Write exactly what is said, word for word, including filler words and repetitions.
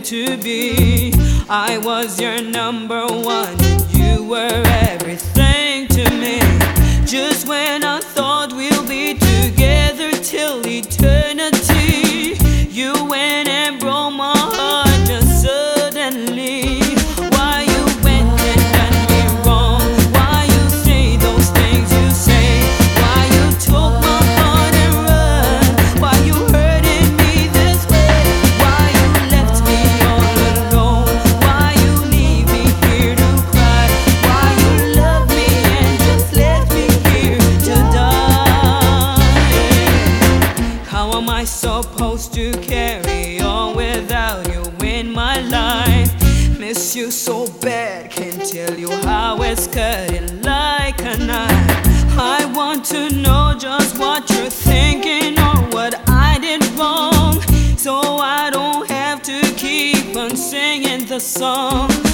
to be. I was your number one, you were everything to me. Just when I thought we'll be together till eternity, you went and broke my heart just suddenly. Why you went and done me wrong? Why you say those things you say? Why you took my heart and run? Why you hurted me this way? Why you left me all alone? Why you leave me here to cry? Why you love me and just left me here to die? How am I supposed to carry on without you in my life? Miss you so bad, can't tell you how it's cutting like a knife. I want to know just what you're thinking or what I did wrong, so I don't have to keep on singing the song.